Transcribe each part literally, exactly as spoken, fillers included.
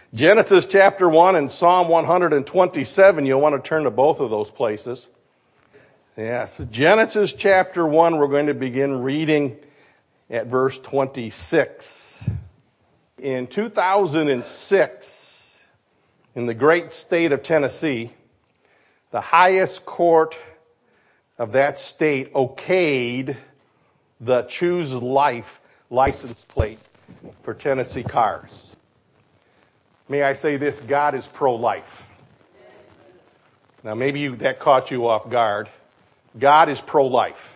Genesis chapter one and Psalm one hundred twenty-seven, you'll want to turn to both of those places. Yes, Genesis chapter one, we're going to begin reading at verse twenty-six. In two thousand six, in the great state of Tennessee, the highest court of that state okayed the Choose Life license plate for Tennessee cars. May I say this, God is pro-life. Now maybe you, that caught you off guard. God is pro-life.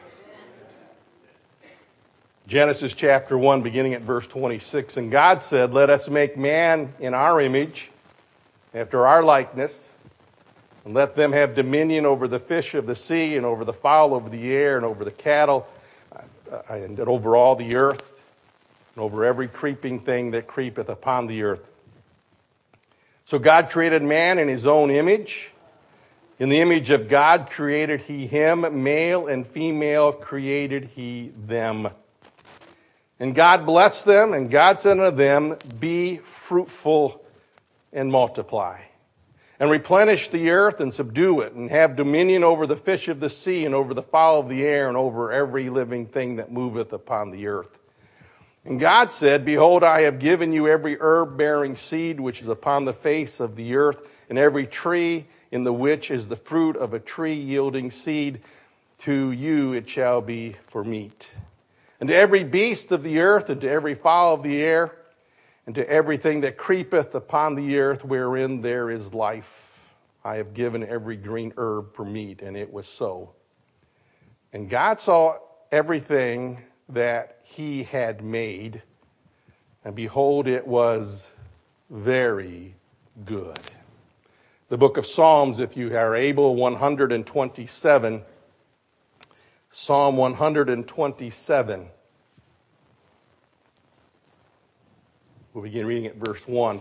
Genesis chapter one, beginning at verse twenty-six. And God said, let us make man in our image, after our likeness, and let them have dominion over the fish of the sea, and over the fowl of the air, and over the cattle, and over all the earth, and over every creeping thing that creepeth upon the earth. So God created man in his own image. In the image of God created he him, male and female created he them. And God blessed them, and God said unto them, be fruitful and multiply, and replenish the earth and subdue it, and have dominion over the fish of the sea, and over the fowl of the air, and over every living thing that moveth upon the earth. And God said, behold, I have given you every herb bearing seed which is upon the face of the earth, and every tree in the which is the fruit of a tree yielding seed. To you it shall be for meat. And to every beast of the earth, and to every fowl of the air, and to everything that creepeth upon the earth wherein there is life, I have given every green herb for meat. And it was so. And God saw everything that he had made, and behold, it was very good. The book of Psalms, if you are able, one hundred twenty-seven. Psalm one hundred twenty-seven. We'll begin reading at verse one.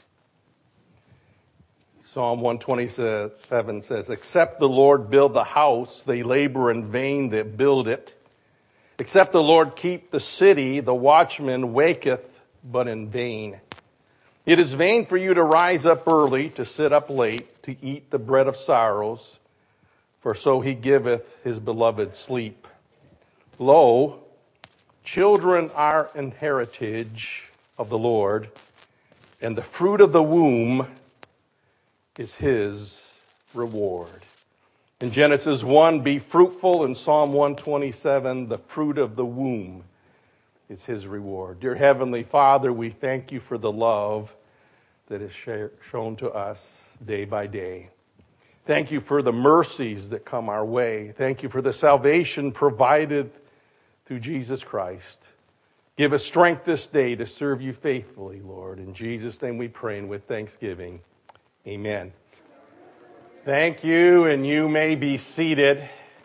Psalm one twenty-seven says, except the Lord build the house, they labor in vain that build it. Except the Lord keep the city, the watchman waketh but in vain. It is vain for you to rise up early, to sit up late, to eat the bread of sorrows, for so he giveth his beloved sleep. Lo, children are an heritage of the Lord, and the fruit of the womb is his reward. In Genesis one, be fruitful. In Psalm one twenty-seven, the fruit of the womb is his reward. Dear Heavenly Father, we thank you for the love that is shown to us day by day. Thank you for the mercies that come our way. Thank you for the salvation provided through Jesus Christ. Give us strength this day to serve you faithfully, Lord. In Jesus' name we pray, and with thanksgiving, amen. Thank you, and you may be seated.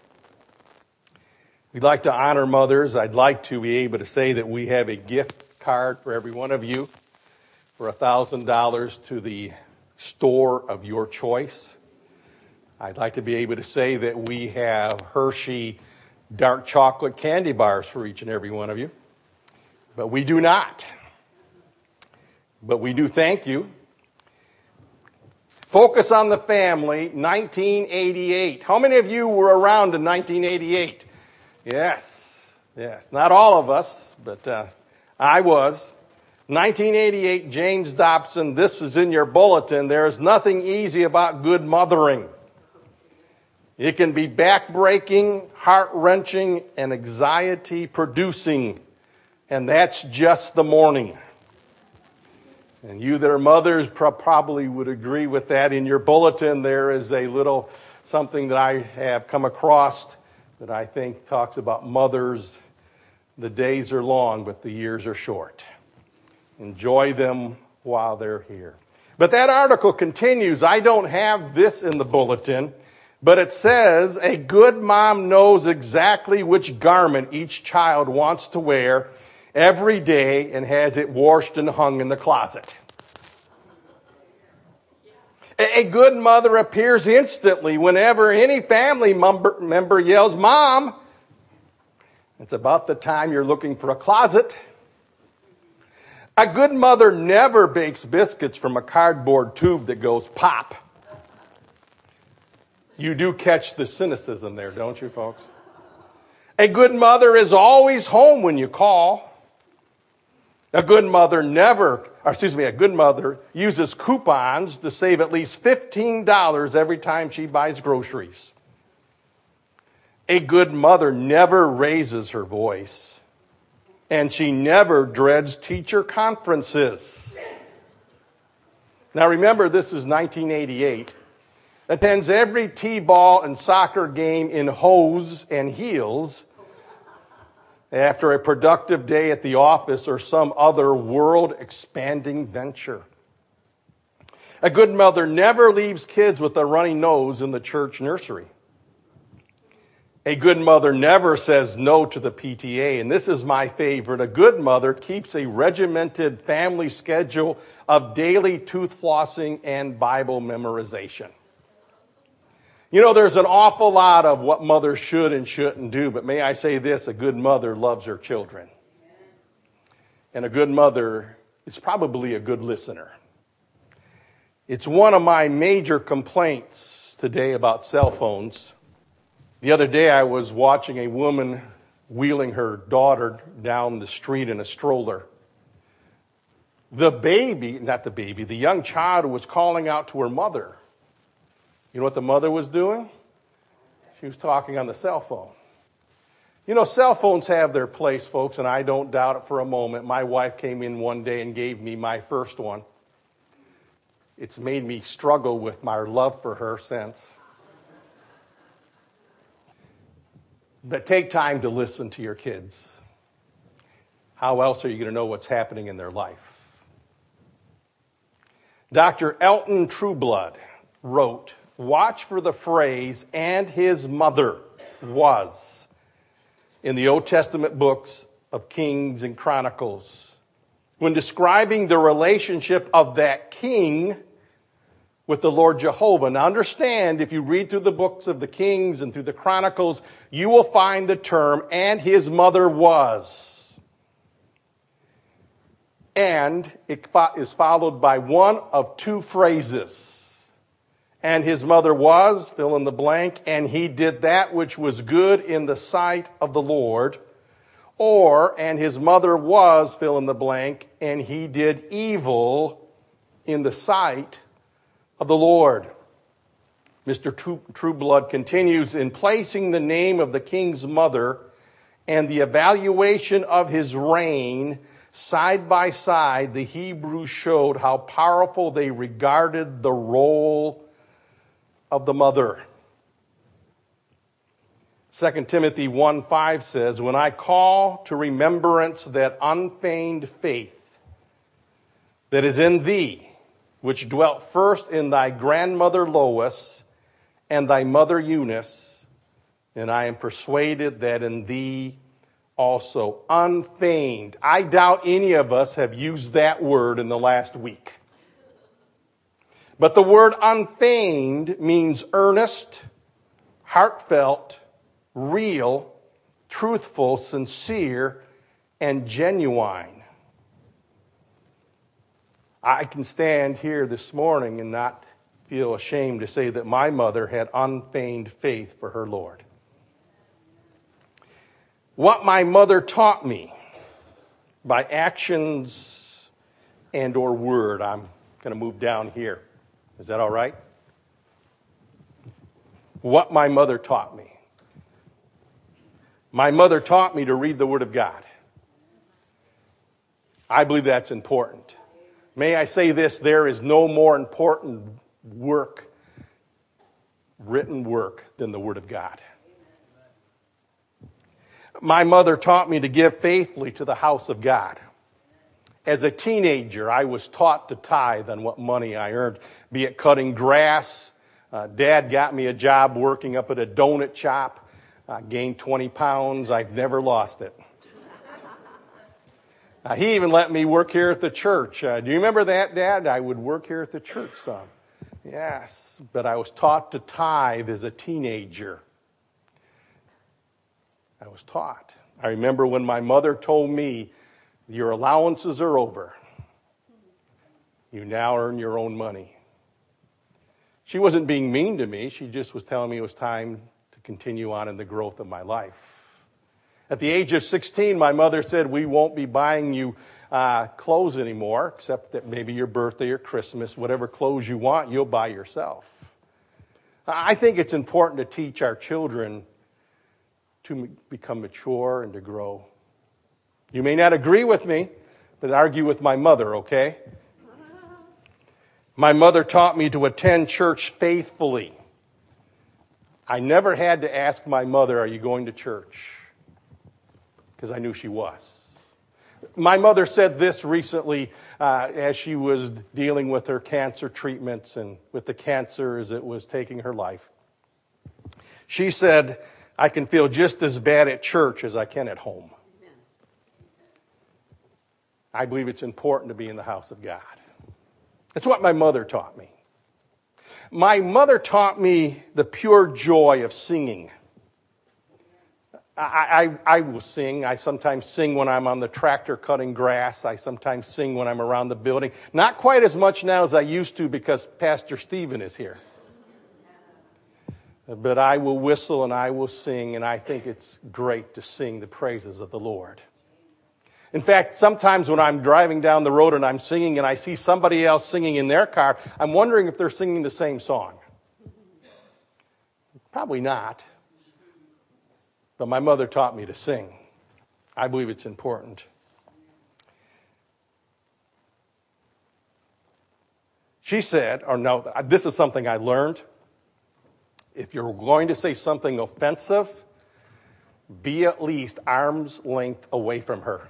We'd like to honor mothers. I'd like to be able to say that we have a gift card for every one of you for one thousand dollars to the store of your choice. I'd like to be able to say that we have Hershey dark chocolate candy bars for each and every one of you. But we do not. But we do thank you. Focus on the Family, nineteen eighty-eight. How many of you were around in nineteen eighty-eight? Yes, yes. Not all of us, but uh, I was. nineteen eighty-eight, James Dobson, this was in your bulletin. There is nothing easy about good mothering. It can be back-breaking, heart-wrenching, and anxiety-producing. And that's just the morning. And you that are mothers probably would agree with that. In your bulletin, there is a little something that I have come across that I think talks about mothers. The days are long, but the years are short. Enjoy them while they're here. But that article continues. I don't have this in the bulletin, but it says, a good mom knows exactly which garment each child wants to wear every day and has it washed and hung in the closet. A good mother appears instantly whenever any family member yells, Mom. It's about the time you're looking for a closet. A good mother never bakes biscuits from a cardboard tube that goes pop. You do catch the cynicism there, don't you, folks? A good mother is always home when you call. A good mother never, or excuse me, a good mother uses coupons to save at least fifteen dollars every time she buys groceries. A good mother never raises her voice, and she never dreads teacher conferences. Now remember, this is nineteen eighty-eight. Attends every t-ball and soccer game in hose and heels after a productive day at the office or some other world-expanding venture. A good mother never leaves kids with a runny nose in the church nursery. A good mother never says no to the P T A, and this is my favorite. A good mother keeps a regimented family schedule of daily tooth flossing and Bible memorization. You know, there's an awful lot of what mothers should and shouldn't do, but may I say this, a good mother loves her children. And a good mother is probably a good listener. It's one of my major complaints today about cell phones. The other day I was watching a woman wheeling her daughter down the street in a stroller. The baby, not the baby, the young child was calling out to her mother. You know what the mother was doing? She was talking on the cell phone. You know, cell phones have their place, folks, and I don't doubt it for a moment. My wife came in one day and gave me my first one. It's made me struggle with my love for her since. But take time to listen to your kids. How else are you going to know what's happening in their life? Doctor Elton Trueblood wrote, "Watch for the phrase, 'and his mother was,' in the Old Testament books of Kings and Chronicles, when describing the relationship of that king with the Lord Jehovah." Now understand, if you read through the books of the Kings and through the Chronicles, you will find the term, "and his mother was." And it is followed by one of two phrases. And his mother was, fill in the blank, and he did that which was good in the sight of the Lord. Or, and his mother was, fill in the blank, and he did evil in the sight of the Lord. Mister Trueblood continues, in placing the name of the king's mother and the evaluation of his reign side by side, the Hebrews showed how powerful they regarded the role of the mother. Second Timothy one five says, "When I call to remembrance that unfeigned faith that is in thee, which dwelt first in thy grandmother Lois and thy mother Eunice, and I am persuaded that in thee also." Unfeigned. I doubt any of us have used that word in the last week. But the word unfeigned means earnest, heartfelt, real, truthful, sincere, and genuine. I can stand here this morning and not feel ashamed to say that my mother had unfeigned faith for her Lord. What my mother taught me by actions and or word. I'm going to move down here. Is that all right? What my mother taught me. My mother taught me to read the Word of God. I believe that's important. May I say this, there is no more important work, written work, than the Word of God. My mother taught me to give faithfully to the house of God. As a teenager, I was taught to tithe on what money I earned, be it cutting grass. Uh, Dad got me a job working up at a donut shop. I gained twenty pounds. I've never lost it. Uh, he even let me work here at the church. Uh, do you remember that, Dad? I would work here at the church some. Yes, but I was taught to tithe as a teenager. I was taught. I remember when my mother told me, "Your allowances are over. You now earn your own money. She wasn't being mean to me. She just was telling me it was time to continue on in the growth of my life. At the age of sixteen, my mother said, we won't be buying you uh, clothes anymore, except that maybe your birthday or Christmas, whatever clothes you want, you'll buy yourself. I think it's important to teach our children to become mature and to grow. You may not agree with me, but argue with my mother, okay? My mother taught me to attend church faithfully. I never had to ask my mother, are you going to church? Because I knew she was. My mother said this recently uh, as she was dealing with her cancer treatments and with the cancer as it was taking her life. She said, I can feel just as bad at church as I can at home. I believe it's important to be in the house of God. That's what my mother taught me. My mother taught me the pure joy of singing. I, I, I will sing. I sometimes sing when I'm on the tractor cutting grass. I sometimes sing when I'm around the building. Not quite as much now as I used to because Pastor Stephen is here. But I will whistle and I will sing, and I think it's great to sing the praises of the Lord. In fact, sometimes when I'm driving down the road and I'm singing and I see somebody else singing in their car, I'm wondering if they're singing the same song. Probably not. But my mother taught me to sing. I believe it's important. She said, or no, this is something I learned. If you're going to say something offensive, be at least arm's length away from her.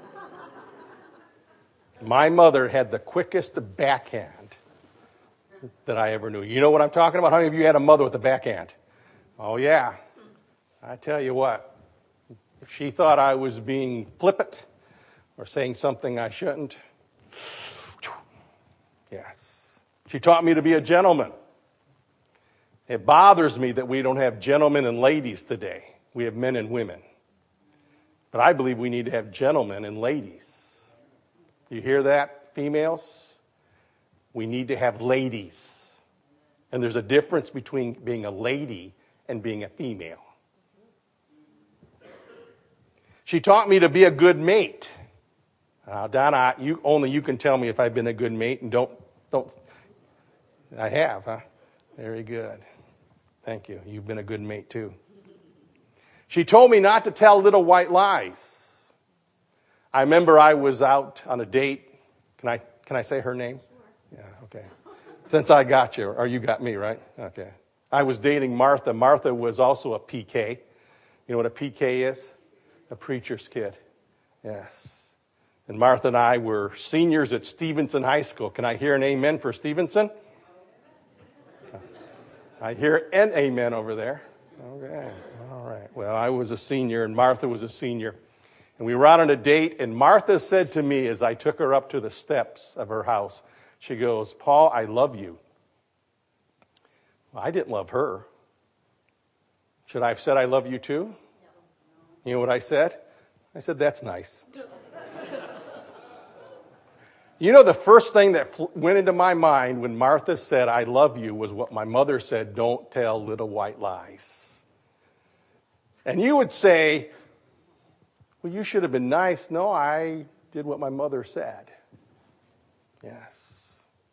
My mother had the quickest backhand that I ever knew. You know what I'm talking about? How many of you had a mother with a backhand? Oh, yeah. I tell you what, if she thought I was being flippant or saying something I shouldn't, yes. She taught me to be a gentleman. It bothers me that we don't have gentlemen and ladies today. We have men and women. But I believe we need to have gentlemen and ladies. You hear that, females? We need to have ladies. And there's a difference between being a lady and being a female. She taught me to be a good mate. Uh, Donna, you, only you can tell me if I've been a good mate, and don't, don't, I have, huh? Very good. Thank you. You've been a good mate too. She told me not to tell little white lies. I remember I was out on a date. Can I can I say her name? Sure. Yeah, okay. Since I got you, or you got me, right? Okay. I was dating Martha. Martha was also a P K. You know what a P K is? A preacher's kid. Yes. And Martha and I were seniors at Stevenson High School. Can I hear an amen for Stevenson? I hear an amen over there. Okay. All right. Well, I was a senior and Martha was a senior. And we were out on a date, and Martha said to me as I took her up to the steps of her house, she goes, Paul, I love you. Well, I didn't love her. Should I have said I love you too? You know what I said? I said, that's nice. You know, the first thing that went into my mind when Martha said, I love you, was what my mother said, don't tell little white lies. And you would say, well, you should have been nice. No, I did what my mother said. Yes.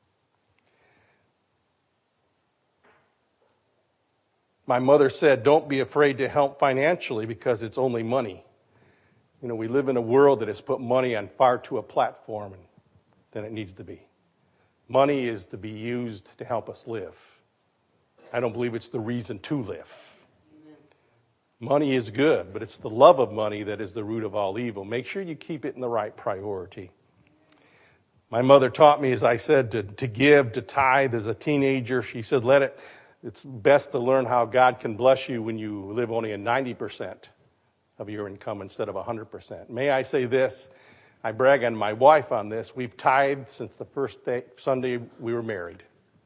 My mother said, don't be afraid to help financially because it's only money. You know, we live in a world that has put money on far too a platform than it needs to be. Money is to be used to help us live. I don't believe it's the reason to live. Money is good, but it's the love of money that is the root of all evil. Make sure you keep it in the right priority. My mother taught me, as I said, to, to give, to tithe as a teenager. She said, let it, it's best to learn how God can bless you when you live only in ninety percent of your income instead of one hundred percent. May I say this? I brag on my wife on this. We've tithed since the first day, Sunday we were married.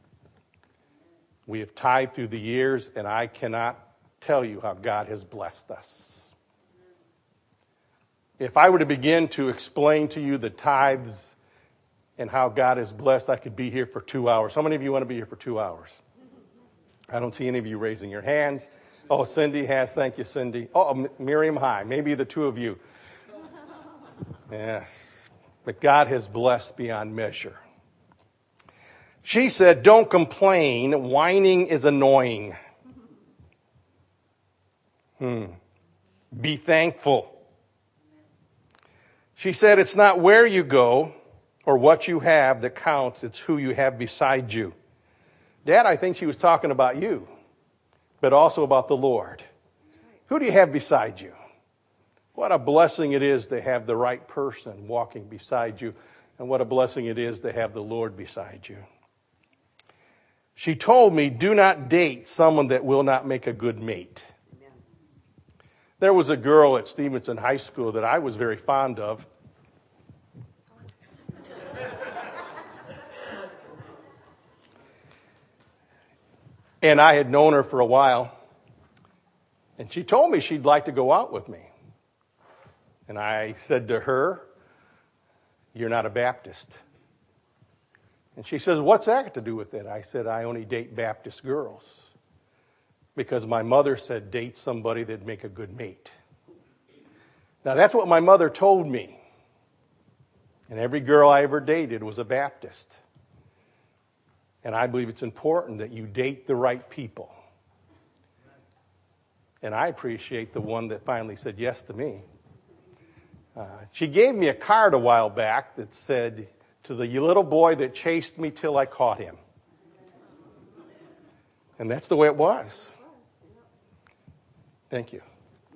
We have tithed through the years, and I cannot tell you how God has blessed us. If I were to begin to explain to you the tithes and how God is blessed. I could be here for two hours. How many of you want to be here for two hours? I don't see any of you raising your hands. Oh, Cindy has. Thank you, Cindy. Oh, Miriam, hi. Maybe the two of you. Yes. But God has blessed beyond measure. She said, don't complain. Whining is annoying. Hmm. Be thankful. She said, it's not where you go or what you have that counts. It's who you have beside you. Dad, I think she was talking about you, but also about the Lord. Who do you have beside you? What a blessing it is to have the right person walking beside you, and what a blessing it is to have the Lord beside you. She told me, do not date someone that will not make a good mate. Amen. There was a girl at Stevenson High School that I was very fond of. And I had known her for a while. And she told me she'd like to go out with me. And I said to her, you're not a Baptist. And she says, what's that got to do with it? I said, I only date Baptist girls. Because my mother said, date somebody that'd make a good mate. Now, that's what my mother told me. And every girl I ever dated was a Baptist. And I believe it's important that you date the right people. And I appreciate the one that finally said yes to me. Uh, she gave me a card a while back that said, to the little boy that chased me till I caught him. And that's the way it was. Thank you.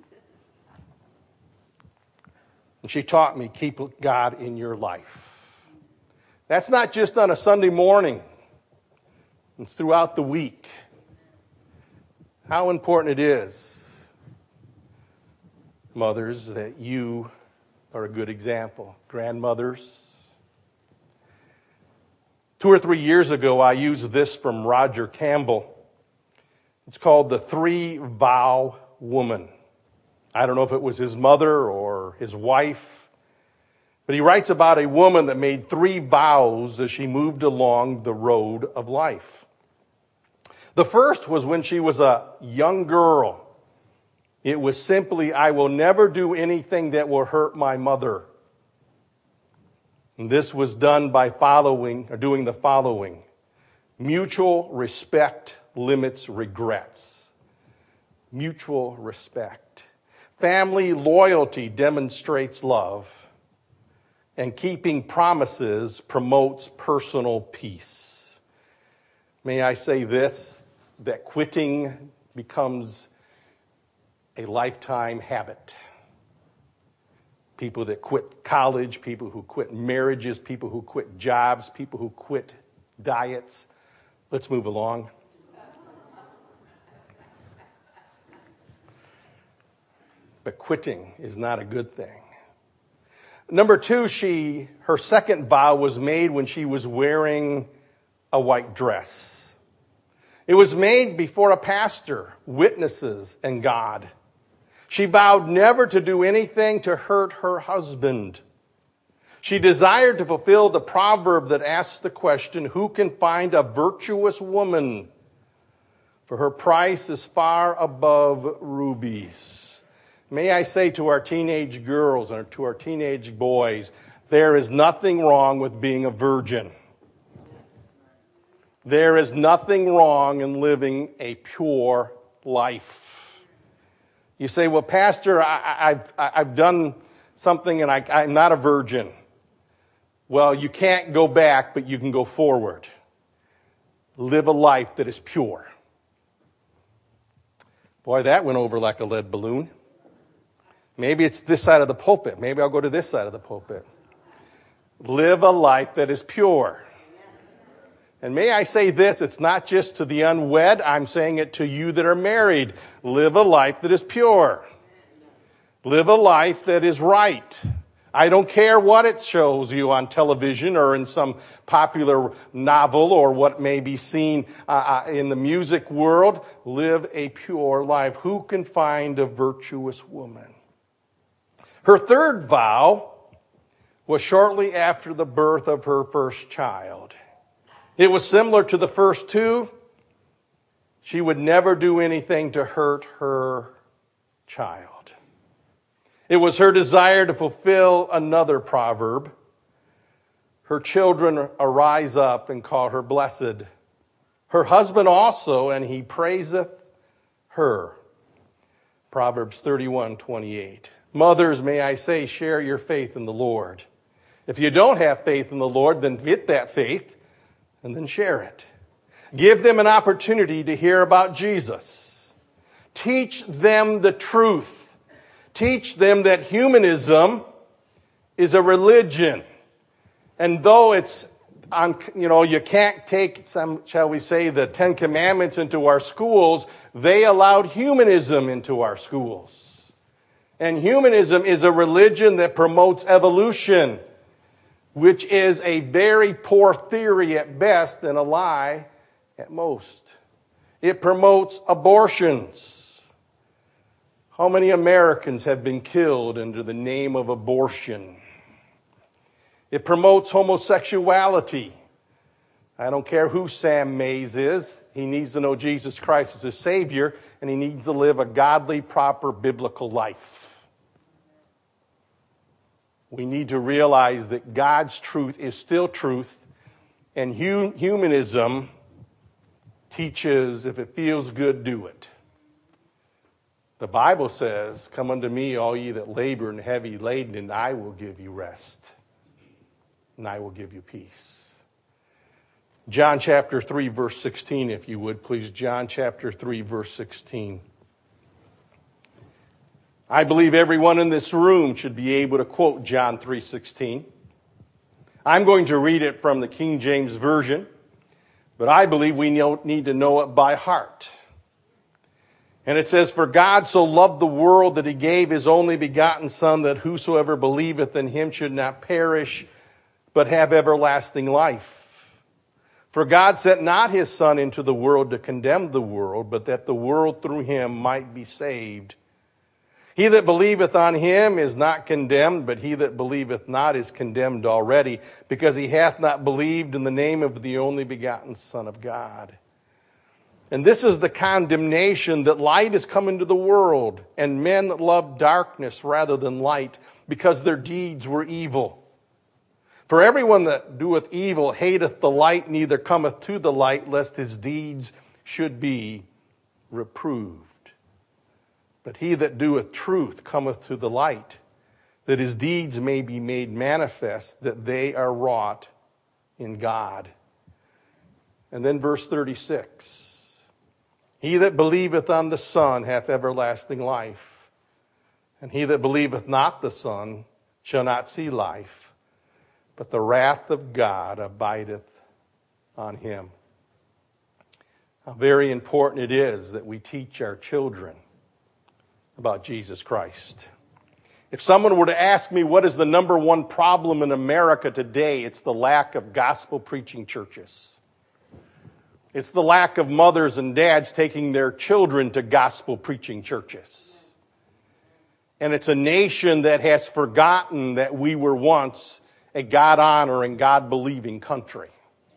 And she taught me, keep God in your life. That's not just on a Sunday morning. It's throughout the week. How important it is, mothers, that you are a good example. Grandmothers. Two or three years ago, I used this from Roger Campbell. It's called The Three Vow Woman. I don't know if it was his mother or his wife, but he writes about a woman that made three vows as she moved along the road of life. The first was when she was a young girl. It was simply, I will never do anything that will hurt my mother. And this was done by following, or doing the following. Mutual respect limits regrets. Mutual respect. Family loyalty demonstrates love. And keeping promises promotes personal peace. May I say this, that quitting becomes a lifetime habit. People that quit college, people who quit marriages, people who quit jobs, people who quit diets. Let's move along. But quitting is not a good thing. Number two, she, her second vow was made when she was wearing a white dress. It was made before a pastor, witnesses, and God. She vowed never to do anything to hurt her husband. She desired to fulfill the proverb that asks the question, who can find a virtuous woman? For her price is far above rubies. May I say to our teenage girls and to our teenage boys, there is nothing wrong with being a virgin. There is nothing wrong in living a pure life. You say, well, Pastor, I, I've, I've done something and I, I'm not a virgin. Well, you can't go back, but you can go forward. Live a life that is pure. Boy, that went over like a lead balloon. Maybe it's this side of the pulpit. Maybe I'll go to this side of the pulpit. Live a life that is pure. And may I say this, it's not just to the unwed, I'm saying it to you that are married. Live a life that is pure. Live a life that is right. I don't care what it shows you on television or in some popular novel or what may be seen uh, in the music world. Live a pure life. Who can find a virtuous woman? Her third vow was shortly after the birth of her first child. It was similar to the first two. She would never do anything to hurt her child. It was her desire to fulfill another proverb. Her children arise up and call her blessed. Her husband also, and he praiseth her. Proverbs thirty-one twenty-eight. Mothers, may I say, share your faith in the Lord. If you don't have faith in the Lord, then get that faith and then share it. Give them an opportunity to hear about Jesus. Teach them the truth. Teach them that humanism is a religion. And though it's, on, you know, you can't take some, shall we say, the Ten Commandments into our schools, they allowed humanism into our schools. And humanism is a religion that promotes evolution, which is a very poor theory at best and a lie at most. It promotes abortions. How many Americans have been killed under the name of abortion? It promotes homosexuality. I don't care who Sam Mays is. He needs to know Jesus Christ as his Savior, and he needs to live a godly, proper, biblical life. We need to realize that God's truth is still truth, and hu- humanism teaches, if it feels good, do it. The Bible says, come unto me, all ye that labor and heavy laden, and I will give you rest, and I will give you peace. John chapter three, verse sixteen, if you would, please. John chapter three, verse sixteen. I believe everyone in this room should be able to quote John three sixteen. I'm going to read it from the King James Version, but I believe we need to know it by heart. And it says, for God so loved the world that he gave his only begotten Son, that whosoever believeth in him should not perish, but have everlasting life. For God sent not his Son into the world to condemn the world, but that the world through him might be saved. He that believeth on him is not condemned, but he that believeth not is condemned already, because he hath not believed in the name of the only begotten Son of God. And this is the condemnation, that light is come into the world, and men love darkness rather than light, because their deeds were evil. For everyone that doeth evil hateth the light, neither cometh to the light, lest his deeds should be reproved. But he that doeth truth cometh to the light, that his deeds may be made manifest, that they are wrought in God. And then verse thirty-six. He that believeth on the Son hath everlasting life, and he that believeth not the Son shall not see life, but the wrath of God abideth on him. How very important it is that we teach our children about Jesus Christ. If someone were to ask me what is the number one problem in America today, it's the lack of gospel preaching churches. It's the lack of mothers and dads taking their children to gospel preaching churches. And it's a nation that has forgotten that we were once a God-honoring, God-believing country.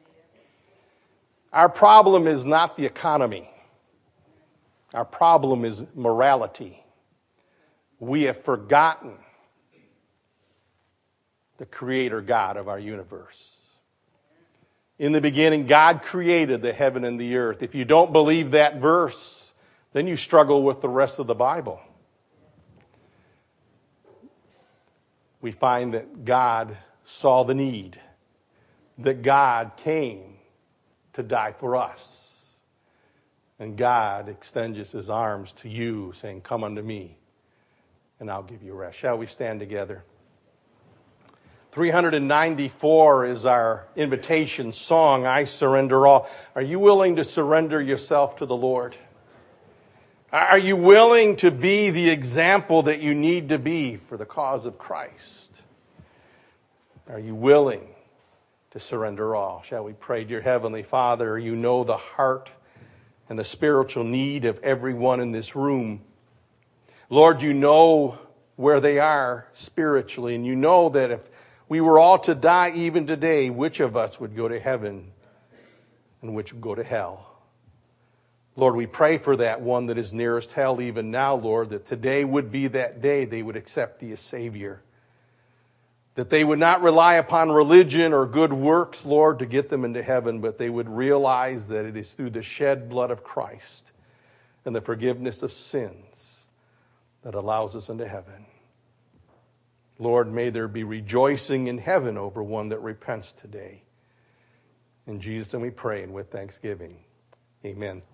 Our problem is not the economy. Our problem is morality. We have forgotten the Creator God of our universe. In the beginning, God created the heaven and the earth. If you don't believe that verse, then you struggle with the rest of the Bible. We find that God saw the need, that God came to die for us. And God extends his arms to you, saying, come unto me, and I'll give you rest. Shall we stand together? three ninety-four is our invitation song, I Surrender All. Are you willing to surrender yourself to the Lord? Are you willing to be the example that you need to be for the cause of Christ? Are you willing to surrender all? Shall we pray? Dear Heavenly Father, you know the heart and the spiritual need of everyone in this room. Lord, you know where they are spiritually, and you know that if we were all to die even today, which of us would go to heaven and which would go to hell? Lord, we pray for that one that is nearest hell even now, Lord, that today would be that day they would accept thee as Savior. That they would not rely upon religion or good works, Lord, to get them into heaven, but they would realize that it is through the shed blood of Christ and the forgiveness of sins that allows us into heaven. Lord, may there be rejoicing in heaven over one that repents today. In Jesus' name we pray, and with thanksgiving, amen.